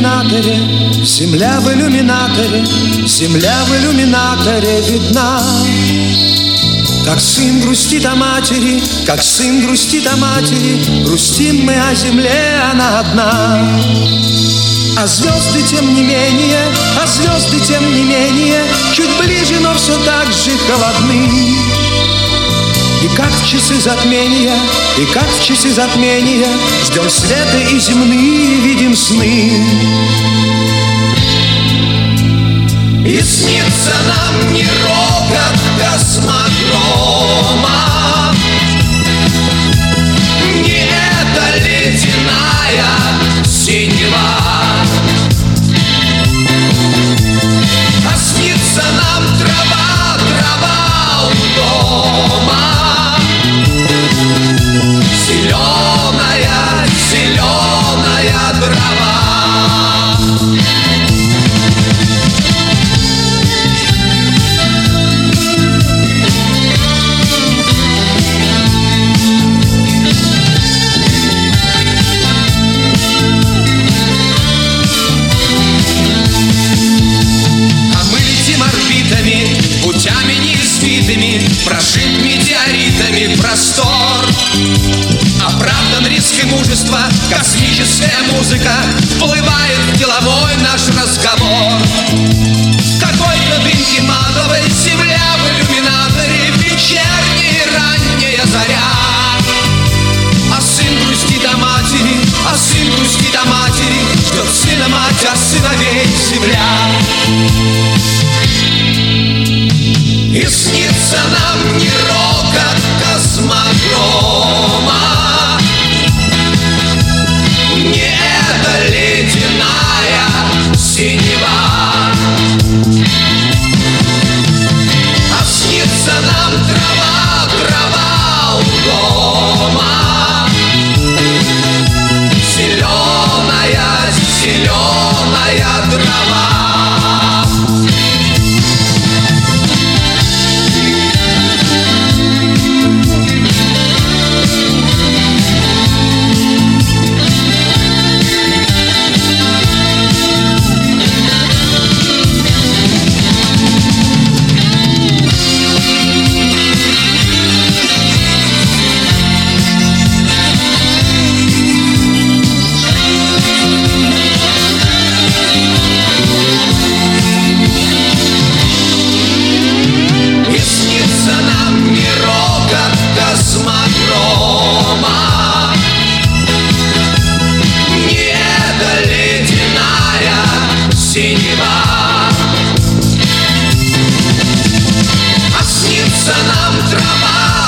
иллюминаторе, земля в иллюминаторе, земля в иллюминаторе видна. Как сын грустит о матери, как сын грустит о матери, грустим мы о земле, она одна. А звезды тем не менее, а звезды тем не менее, чуть ближе, но все так же холодны. И как в часы затмения, и как в часы затмения, ждем света и земные видим сны. И снится нам не рокот космодрома, не эта ледяная синева, а снится нам трава, трава у дома, зеленая, зеленая трава. Путями неизвитыми, прожит метеоритами простор. Оправдан риск и мужество, космическая музыка вплывает в деловой наш разговор. Какой-то дымки матовой, земля в иллюминаторе, вечерняя ранняя заря. А сын грустит о матери, а сын грустит о матери, ждет сына мать, а сыновей земля. И снится нам не рокот космодрома, не эта ледяная синева, а снится нам трава, трава у дома, зеленая, зеленая трава. А снится нам трава,